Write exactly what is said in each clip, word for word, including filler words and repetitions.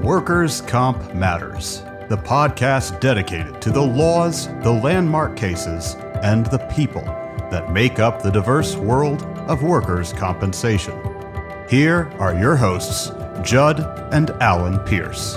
Workers' Comp Matters, the podcast dedicated to the laws, the landmark cases, and the people that make up the diverse world of workers' compensation. Here are your hosts, Judd and Alan Pierce.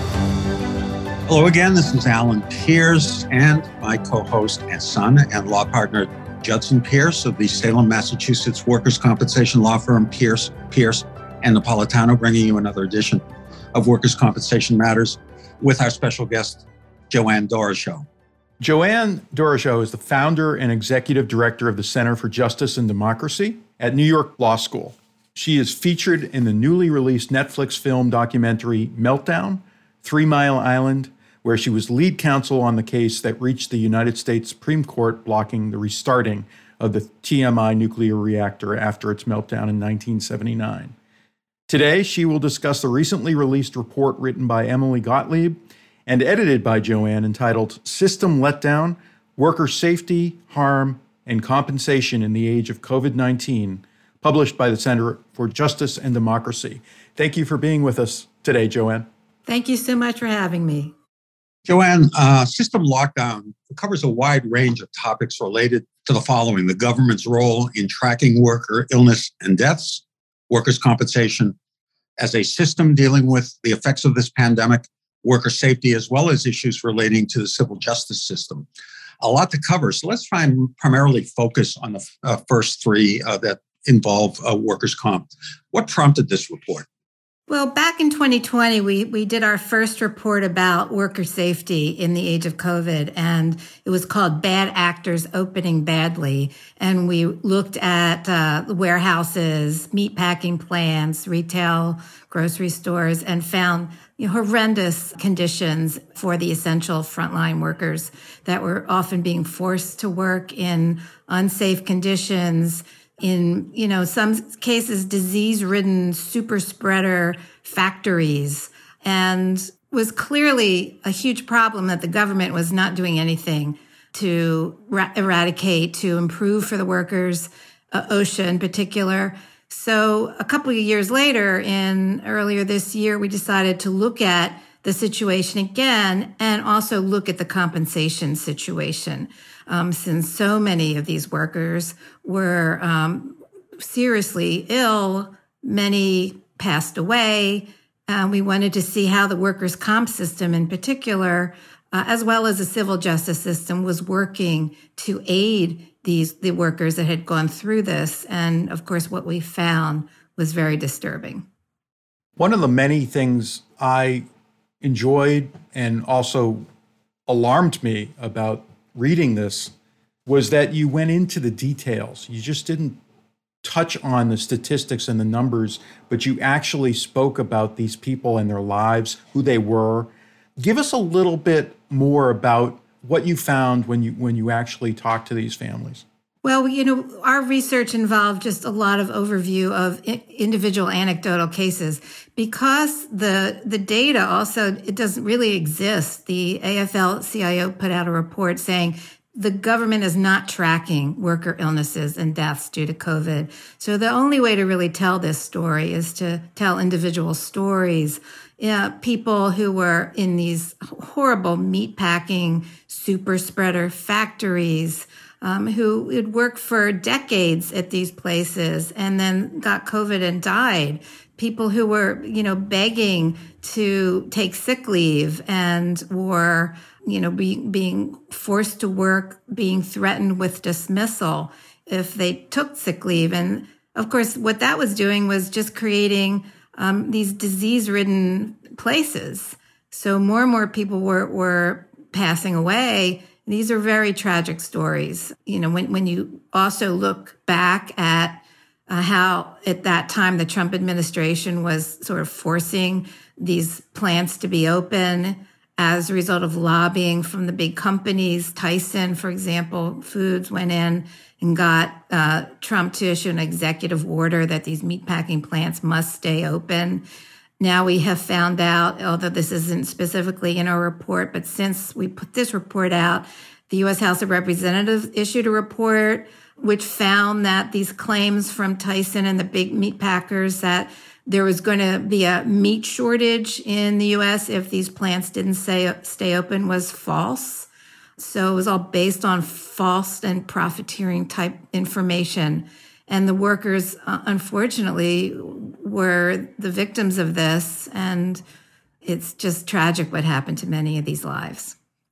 Hello again, this is Alan Pierce and my co-host and son and law partner, Judson Pierce of the Salem, Massachusetts workers' compensation law firm Pierce, Pierce, and Napolitano, bringing you another edition of Workers' Compensation Matters with our special guest, Joanne Doroshow. Joanne Doroshow is the founder and executive director of the Center for Justice and Democracy at New York Law School. She is featured in the newly released Netflix film documentary Meltdown, Three Mile Island, where she was lead counsel on the case that reached the United States Supreme Court blocking the restarting of the T M I nuclear reactor after its meltdown in nineteen seventy-nine. Today, she will discuss the recently released report written by Emily Gottlieb and edited by Joanne entitled System Letdown, Worker Safety, Harm, and Compensation in the Age of COVID nineteen, published by the Center for Justice and Democracy. Thank you for being with us today, Joanne. Thank you so much for having me. Joanne, uh, system lockdown covers a wide range of topics related to the following: the government's role in tracking worker illness and deaths, workers' compensation as a system dealing with the effects of this pandemic, worker safety, as well as issues relating to the civil justice system. A lot to cover, so let's try and primarily focus on the uh, first three uh, that involve uh, workers' comp. What prompted this report? Well, back in twenty twenty, we, we did our first report about worker safety in the age of COVID, and it was called Bad Actors Opening Badly. And we looked at uh, warehouses, meatpacking plants, retail, grocery stores, and found you know, horrendous conditions for the essential frontline workers that were often being forced to work in unsafe conditions, in, you know, some cases, disease-ridden super spreader factories, and was clearly a huge problem that the government was not doing anything to ra- eradicate, to improve for the workers, uh, OSHA in particular. So a couple of years later, in earlier this year, we decided to look at the situation again and also look at the compensation situation. Um, since so many of these workers were um, seriously ill, many passed away. Uh, we wanted to see how the workers' comp system in particular, uh, as well as the civil justice system, was working to aid these the workers that had gone through this. And of course, what we found was very disturbing. One of the many things I enjoyed and also alarmed me about reading this was that you went into the details. You just didn't touch on the statistics and the numbers, but you actually spoke about these people and their lives, who they were. Give us a little bit more about what you found when you when you actually talked to these families. Well, you know, our research involved just a lot of overview of individual anecdotal cases because the the data also, it doesn't really exist. The A F L C I O put out a report saying the government is not tracking worker illnesses and deaths due to COVID. So the only way to really tell this story is to tell individual stories. Yeah, people who were in these horrible meatpacking super spreader factories, Um, who had worked for decades at these places and then got COVID and died. People who were, you know, begging to take sick leave and were, you know, be, being forced to work, being threatened with dismissal if they took sick leave. And of course, what that was doing was just creating um, these disease-ridden places. So more and more people were, were passing away. These are very tragic stories. You know, when, when you also look back at uh, how at that time the Trump administration was sort of forcing these plants to be open as a result of lobbying from the big companies. Tyson, for example, Foods went in and got uh, Trump to issue an executive order that these meatpacking plants must stay open. Now we have found out, although this isn't specifically in our report, but since we put this report out, the U S House of Representatives issued a report which found that these claims from Tyson and the big meat packers that there was going to be a meat shortage in the U S if these plants didn't stay, stay open was false. So it was all based on false and profiteering type information. And the workers, uh, unfortunately, were the victims of this. And it's just tragic what happened to many of these lives.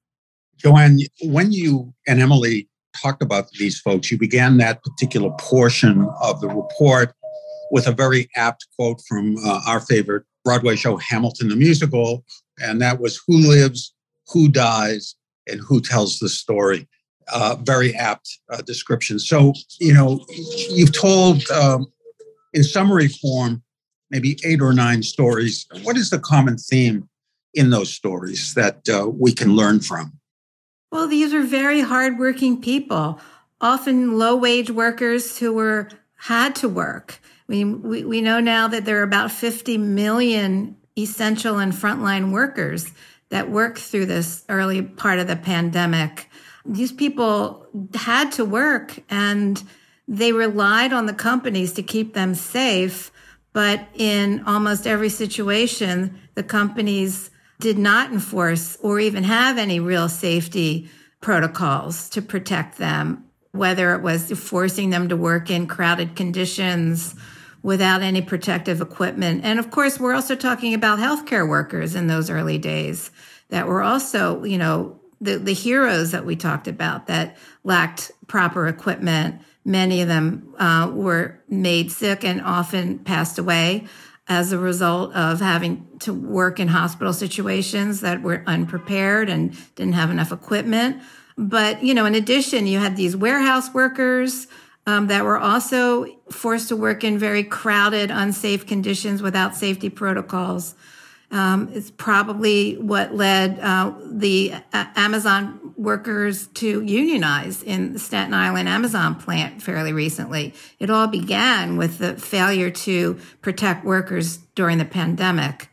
Joanne, when you and Emily talked about these folks, you began that particular portion of the report with a very apt quote from uh, our favorite Broadway show, Hamilton the Musical. And that was, who lives, who dies, and who tells the story. Uh, very apt uh, description. So, you know, you've told um, in summary form, maybe eight or nine stories. What is the common theme in those stories that uh, we can learn from? Well, these are very hardworking people, often low-wage workers who were had to work. I mean, we, we know now that there are about fifty million essential and frontline workers that worked through this early part of the pandemic. These people had to work, and they relied on the companies to keep them safe. But in almost every situation, the companies did not enforce or even have any real safety protocols to protect them, whether it was forcing them to work in crowded conditions without any protective equipment. And of course, we're also talking about healthcare workers in those early days that were also, you know, the, the heroes that we talked about that lacked proper equipment. Many of them uh, were made sick and often passed away as a result of having to work in hospital situations that were unprepared and didn't have enough equipment. But, you know, in addition, you had these warehouse workers um, that were also forced to work in very crowded, unsafe conditions without safety protocols. Um, it's probably what led uh, the uh, Amazon workers to unionize in the Staten Island Amazon plant fairly recently. It all began with the failure to protect workers during the pandemic.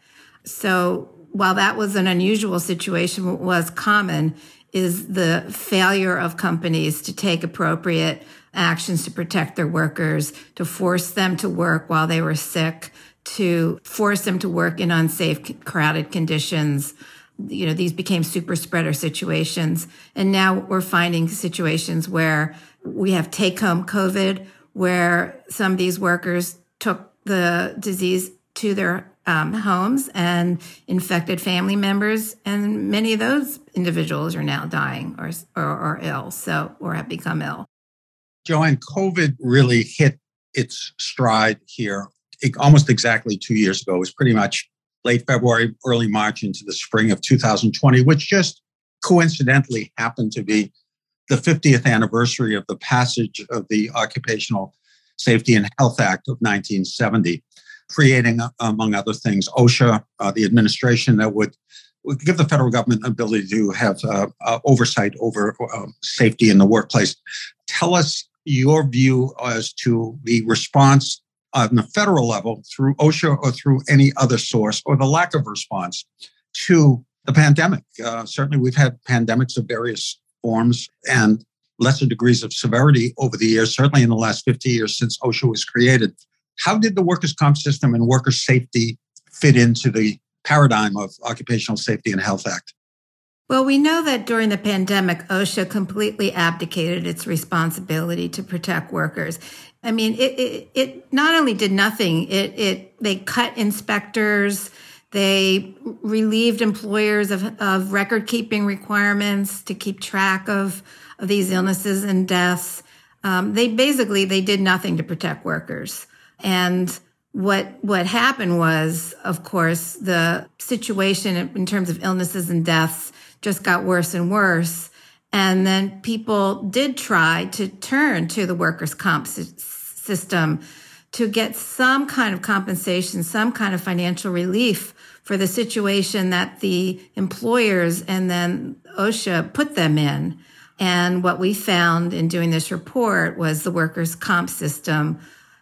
So while that was an unusual situation, what was common is the failure of companies to take appropriate actions to protect their workers, to force them to work while they were sick, to force them to work in unsafe, crowded conditions. You know, these became super spreader situations. And now we're finding situations where we have take-home COVID, where some of these workers took the disease to their um, homes and infected family members. And many of those individuals are now dying or, or, or ill, so, or have become ill. Joanne, COVID really hit its stride here almost exactly two years ago. It was pretty much late February, early March into the spring of two thousand twenty, which just coincidentally happened to be the fiftieth anniversary of the passage of the Occupational Safety and Health Act of nineteen seventy, creating, among other things, OSHA, uh, the administration that would, would give the federal government ability to have uh, uh, oversight over uh, safety in the workplace. Tell us your view as to the response on the federal level through OSHA or through any other source, or the lack of response to the pandemic. Uh, certainly, we've had pandemics of various forms and lesser degrees of severity over the years, certainly in the last fifty years since OSHA was created. How did the workers' comp system and worker safety fit into the paradigm of Occupational Safety and Health Act? Well, we know that during the pandemic, OSHA completely abdicated its responsibility to protect workers. I mean, it, it, it not only did nothing, it, it they cut inspectors, they relieved employers of, of record-keeping requirements to keep track of, of these illnesses and deaths. Um, they basically, they did nothing to protect workers. And what what happened was, of course, the situation in terms of illnesses and deaths just got worse and worse. And then people did try to turn to the workers' comp system to get some kind of compensation, some kind of financial relief for the situation that the employers and then OSHA put them in. And what we found in doing this report was the workers' comp system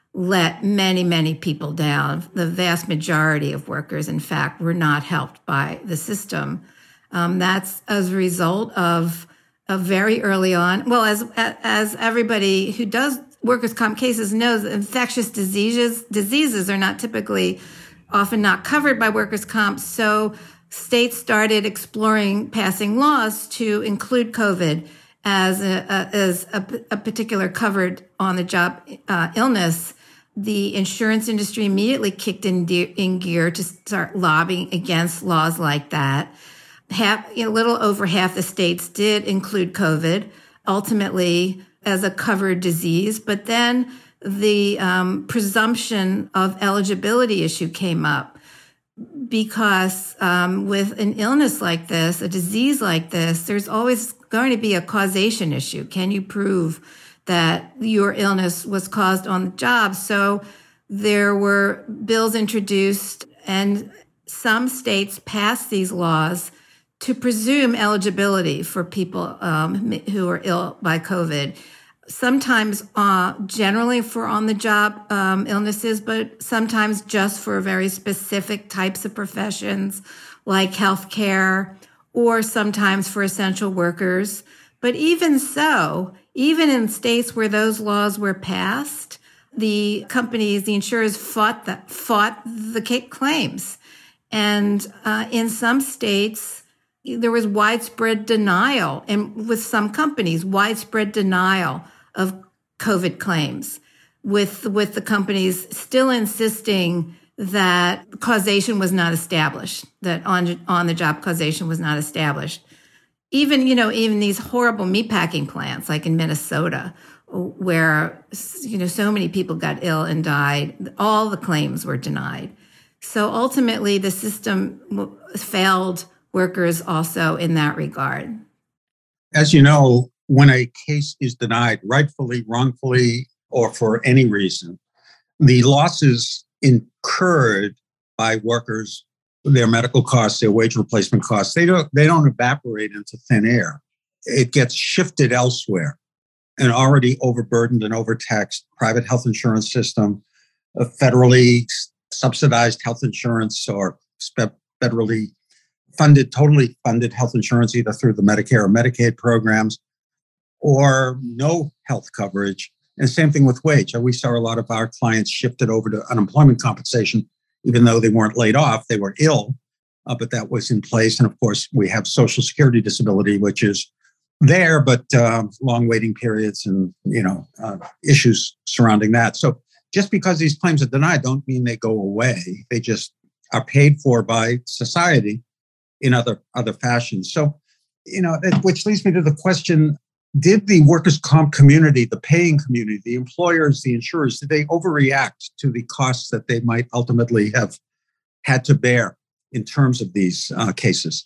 let many, many people down. The vast majority of workers, in fact, were not helped by the system. Um, that's as a result of, of very early on. Well, as as everybody who does workers' comp cases knows that infectious diseases diseases are not typically often not covered by workers' comp. So states started exploring passing laws to include COVID as a, a as a, a particular covered on the job uh, illness. The insurance industry immediately kicked in, de- in gear to start lobbying against laws like that. Half, you know, a little over half the states did include COVID ultimately as a covered disease, but then the um, presumption of eligibility issue came up because um, with an illness like this, a disease like this, there's always going to be a causation issue. Can you prove that your illness was caused on the job? So there were bills introduced, and some states passed these laws to presume eligibility for people um, who are ill by COVID. Sometimes uh, generally for on-the-job um, illnesses, but sometimes just for very specific types of professions like healthcare, or sometimes for essential workers. But even so, even in states where those laws were passed, the companies, the insurers fought the, fought the claims. And uh, in some states, there was widespread denial, and with some companies, widespread denial of COVID claims, with, with the companies still insisting that causation was not established, that on, on the job causation was not established. Even, you know, even these horrible meatpacking plants, like in Minnesota, where, you know, so many people got ill and died, all the claims were denied. So ultimately, the system failed workers also in that regard. As you know, when a case is denied, rightfully, wrongfully, or for any reason, the losses incurred by workers, their medical costs, their wage replacement costs, they don't they don't evaporate into thin air. It gets shifted elsewhere. An already overburdened and overtaxed private health insurance system, a federally subsidized health insurance, or federally funded, totally funded health insurance, either through the Medicare or Medicaid programs, or no health coverage. And same thing with wage. We saw a lot of our clients shifted over to unemployment compensation, even though they weren't laid off, they were ill, uh, but that was in place. And of course, we have Social Security disability, which is there, but uh, long waiting periods and, you know, uh, issues surrounding that. So just because these claims are denied don't mean they go away. They just are paid for by society in other, other fashions. So, you know, which leads me to the question, did the workers' comp community, the paying community, the employers, the insurers, did they overreact to the costs that they might ultimately have had to bear in terms of these uh, cases?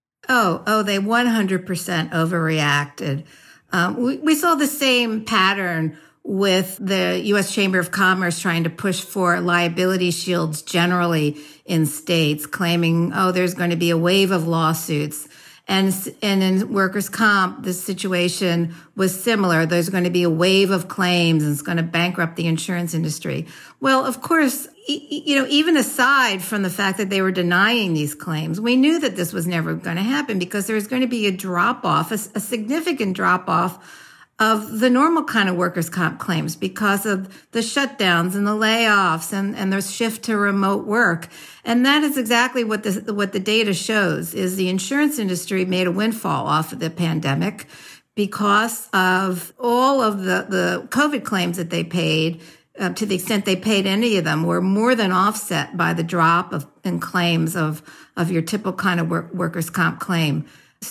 Oh, oh, they one hundred percent overreacted. Um, we, we saw the same pattern with the U S Chamber of Commerce trying to push for liability shields generally in states, claiming, oh, there's going to be a wave of lawsuits. And, and in workers' comp, the situation was similar. There's going to be a wave of claims and it's going to bankrupt the insurance industry. Well, of course, you know, even aside from the fact that they were denying these claims, we knew that this was never going to happen because there was going to be a drop-off, a, a significant drop-off of the normal kind of workers' comp claims because of the shutdowns and the layoffs and, and the shift to remote work. And that is exactly what the, what the data shows, is the insurance industry made a windfall off of the pandemic because of all of the, the COVID claims that they paid, uh, to the extent they paid any of them, were more than offset by the drop of in claims of, of your typical kind of work, workers' comp claim.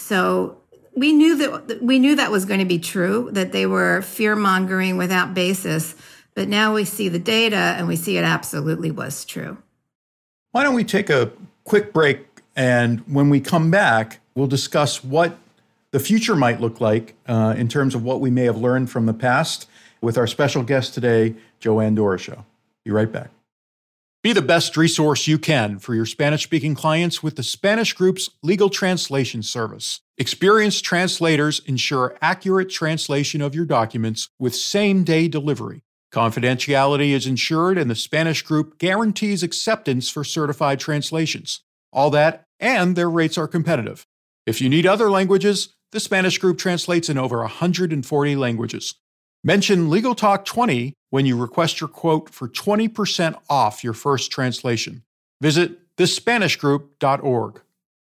So we knew that we knew that was going to be true, that they were fear-mongering without basis. But now we see the data and we see it absolutely was true. Why don't we take a quick break, and when we come back, we'll discuss what the future might look like uh, in terms of what we may have learned from the past with our special guest today, Joanne Doroshow. Be right back. Be the best resource you can for your Spanish-speaking clients with the Spanish Group's legal translation service. Experienced translators ensure accurate translation of your documents with same-day delivery. Confidentiality is ensured, and the Spanish Group guarantees acceptance for certified translations. All that, and their rates are competitive. If you need other languages, the Spanish Group translates in over one hundred forty languages. Mention Legal Talk twenty when you request your quote for twenty percent off your first translation. Visit the spanish group dot org.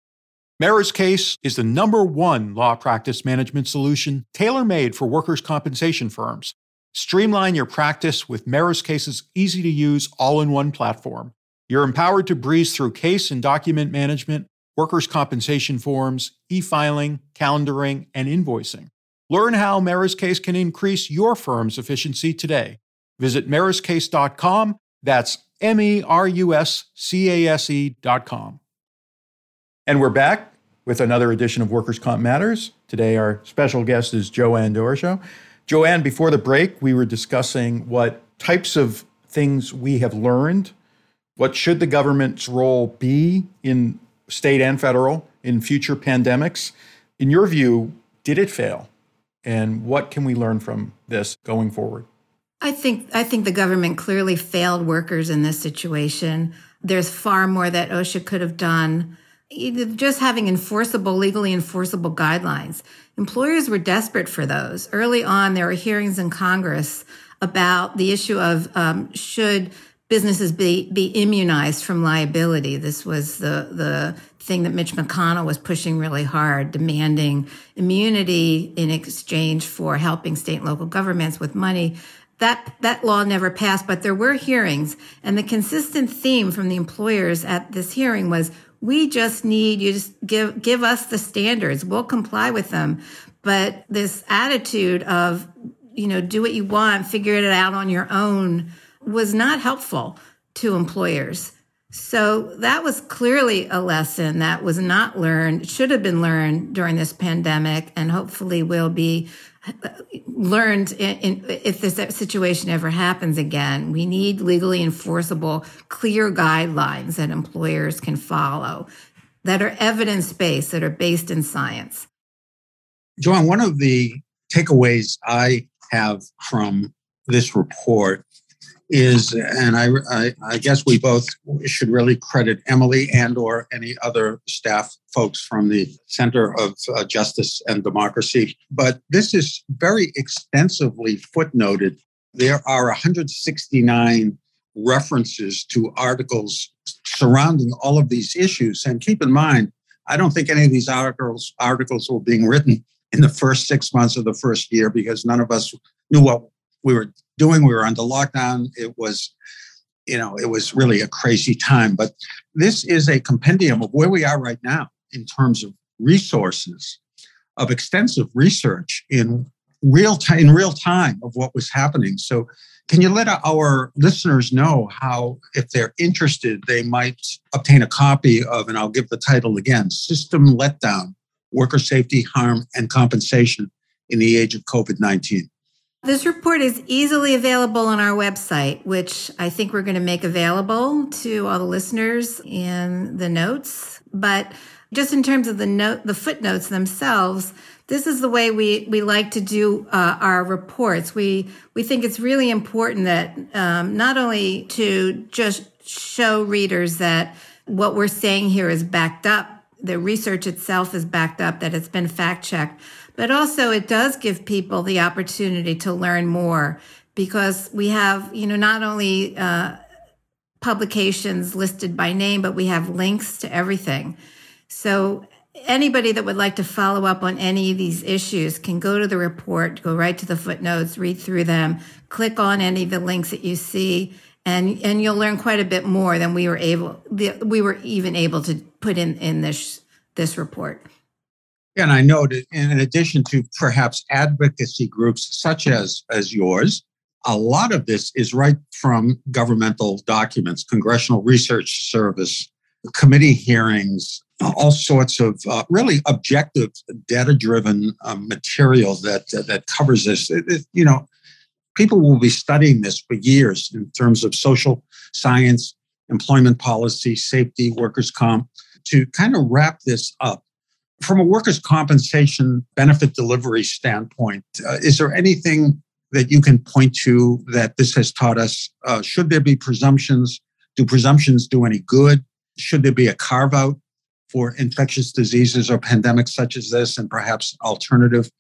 MerisCase is the number one law practice management solution tailor-made for workers' compensation firms. Streamline your practice with MerisCase's easy-to-use all-in-one platform. You're empowered to breeze through case and document management, workers' compensation forms, e-filing, calendaring, and invoicing. Learn how MerisCase can increase your firm's efficiency today. Visit meris case dot com. That's M E R U S C A S E dot com. And we're back with another edition of Workers' Comp Matters. Today, our special guest is Joanne Dorishow. Joanne, before the break, we were discussing what types of things we have learned. What should the government's role be in state and federal in future pandemics? In your view, did it fail? And what can we learn from this going forward? I think I think the government clearly failed workers in this situation. There's far more that OSHA could have done. Just having enforceable, legally enforceable guidelines. Employers were desperate for those. Early on, there were hearings in Congress about the issue of um, should businesses be, be immunized from liability. This was the, the thing that Mitch McConnell was pushing really hard, demanding immunity in exchange for helping state and local governments with money. That, that law never passed, but there were hearings. And the consistent theme from the employers at this hearing was, we just need you to just give, give us the standards. We'll comply with them. But this attitude of, you know, do what you want, figure it out on your own was not helpful to employers. So that was clearly a lesson that was not learned, should have been learned during this pandemic, and hopefully will be learned in, in, if this situation ever happens again. We need legally enforceable, clear guidelines that employers can follow, that are evidence-based, that are based in science. Joanne, one of the takeaways I have from this report is, and I, I, I guess we both should really credit Emily and or any other staff folks from the Center of uh, Justice and Democracy, but this is very extensively footnoted. There are one hundred sixty-nine references to articles surrounding all of these issues. And keep in mind, I don't think any of these articles articles were being written in the first six months of the first year because none of us knew what we were doing. We were under lockdown. It was, you know, it was really a crazy time. But this is a compendium of where we are right now in terms of resources, of extensive research in real time, in real time of what was happening. So can you let our listeners know how, if they're interested, they might obtain a copy of, and I'll give the title again, System Letdown, Worker Safety, Harm, and Compensation in the Age of COVID nineteen. This report is easily available on our website, which I think we're going to make available to all the listeners in the notes. But just in terms of the note, the footnotes themselves, this is the way we, we like to do uh, our reports. We we think it's really important that um, not only to just show readers that what we're saying here is backed up, the research itself is backed up, that it's been fact-checked, but also it does give people the opportunity to learn more because we have, you know, not only uh, publications listed by name, but we have links to everything. So anybody that would like to follow up on any of these issues can go to the report, go right to the footnotes, read through them, click on any of the links that you see, and and you'll learn quite a bit more than we were able we were even able to put in in this this report. And I know that in addition to perhaps advocacy groups such as, as yours, a lot of this is right from governmental documents, Congressional Research Service, committee hearings, all sorts of uh, really objective, data-driven uh, material that uh, that covers this. It, it, you know, people will be studying this for years in terms of social science, employment policy, safety, workers' comp, to kind of wrap this up. From a workers' compensation benefit delivery standpoint, uh, is there anything that you can point to that this has taught us? Uh, should there be presumptions? Do presumptions do any good? Should there be a carve-out for infectious diseases or pandemics such as this and perhaps alternative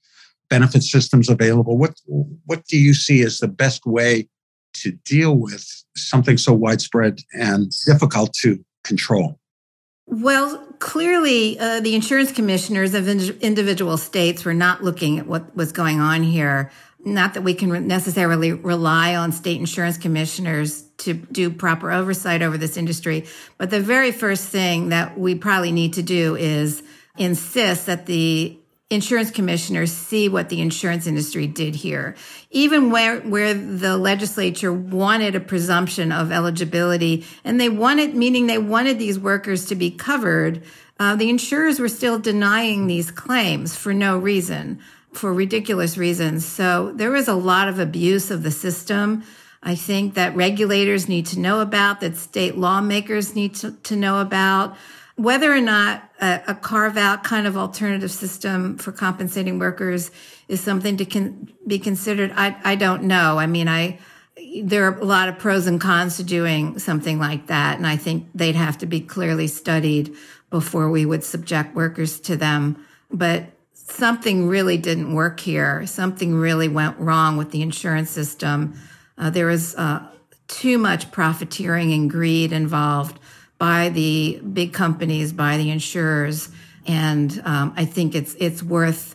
benefit systems available? What what do you see as the best way to deal with something so widespread and difficult to control? Well, clearly, uh, the insurance commissioners of in- individual states were not looking at what was going on here. Not that we can re- necessarily rely on state insurance commissioners to do proper oversight over this industry, but the very first thing that we probably need to do is insist that the insurance commissioners see what the insurance industry did here. Even where, where the legislature wanted a presumption of eligibility, and they wanted, meaning they wanted these workers to be covered, uh, the insurers were still denying these claims for no reason, for ridiculous reasons. So there was a lot of abuse of the system. I think that regulators need to know about, that state lawmakers need to, to know about. Whether or not a, a carve-out kind of alternative system for compensating workers is something to con- be considered, I, I don't know. I mean, I there are a lot of pros and cons to doing something like that, and I think they'd have to be clearly studied before we would subject workers to them. But something really didn't work here. Something really went wrong with the insurance system. Uh, there was uh, too much profiteering and greed involved by the big companies, by the insurers. And um, I think it's it's worth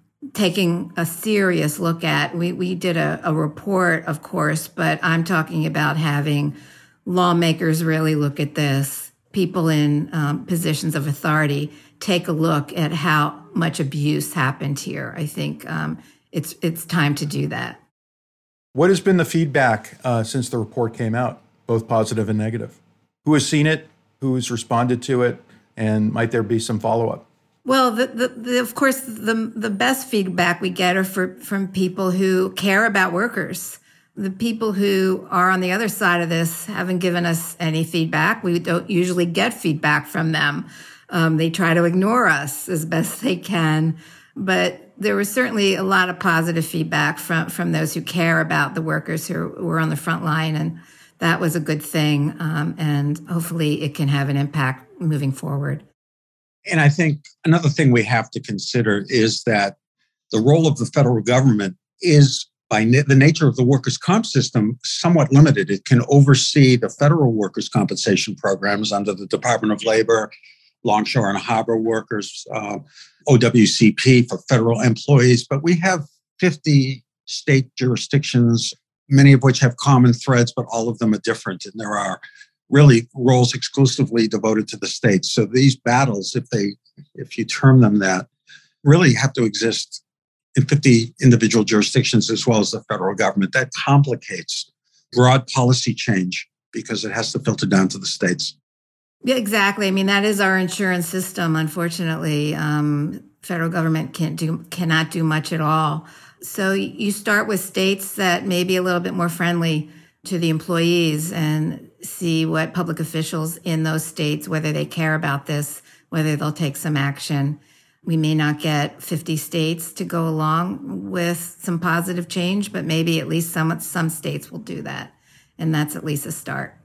taking a serious look at. We we did a, a report, of course, but I'm talking about having lawmakers really look at this, people in um, positions of authority take a look at how much abuse happened here. I think um, it's it's time to do that. What has been the feedback uh, since the report came out, both positive and negative? Who has seen it? Who's responded to it, and might there be some follow-up? Well, the, the, the, of course, the the best feedback we get are for, from people who care about workers. The people who are on the other side of this haven't given us any feedback. We don't usually get feedback from them. Um, they try to ignore us as best they can. But there was certainly a lot of positive feedback from, from those who care about the workers who were on the front line, and that was a good thing, um, and hopefully it can have an impact moving forward. And I think another thing we have to consider is that the role of the federal government is, by na- the nature of the workers' comp system, somewhat limited. It can oversee the federal workers' compensation programs under the Department of Labor, longshore and harbor workers, uh, O W C P for federal employees, but we have fifty state jurisdictions, many of which have common threads, but all of them are different. And there are really roles exclusively devoted to the states. So these battles, if they, if you term them that, really have to exist in fifty individual jurisdictions as well as the federal government. That complicates broad policy change because it has to filter down to the states. Yeah, exactly. I mean, that is our insurance system. Unfortunately, um, federal government can't do, cannot do much at all. So you start with states that may be a little bit more friendly to the employees and see what public officials in those states, whether they care about this, whether they'll take some action. We may not get fifty states to go along with some positive change, but maybe at least some, some states will do that. And that's at least a start.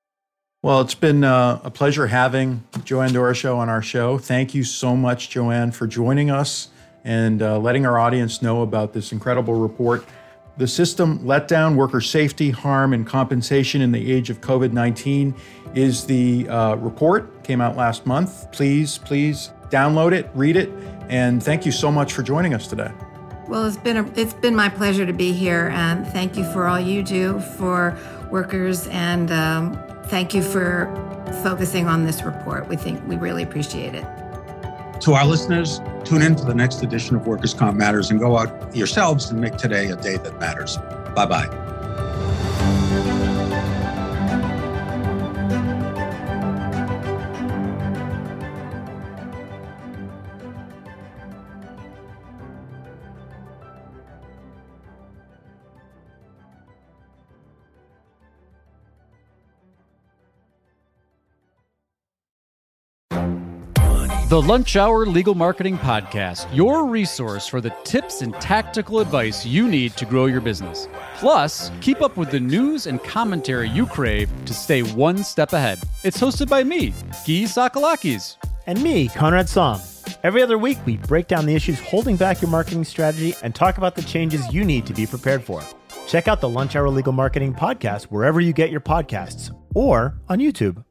Well, it's been uh, a pleasure having Joanne Doroshow on our show. Thank you so much, Joanne, for joining us and uh, letting our audience know about this incredible report. The System Letdown, Worker Safety, Harm, and Compensation in the Age of COVID nineteen is the uh, report. Came out last month. Please, please download it, read it, and thank you so much for joining us today. Well, it's been a, it's been my pleasure to be here, and thank you for all you do for workers, and um, thank you for focusing on this report. We think we really appreciate it. To our listeners, tune in to the next edition of Workers' Comp Matters and go out yourselves and make today a day that matters. Bye-bye. The Lunch Hour Legal Marketing Podcast, your resource for the tips and tactical advice you need to grow your business. Plus, keep up with the news and commentary you crave to stay one step ahead. It's hosted by me, Guy Sakalakis. And me, Conrad Som. Every other week, we break down the issues holding back your marketing strategy and talk about the changes you need to be prepared for. Check out the Lunch Hour Legal Marketing Podcast wherever you get your podcasts or on YouTube.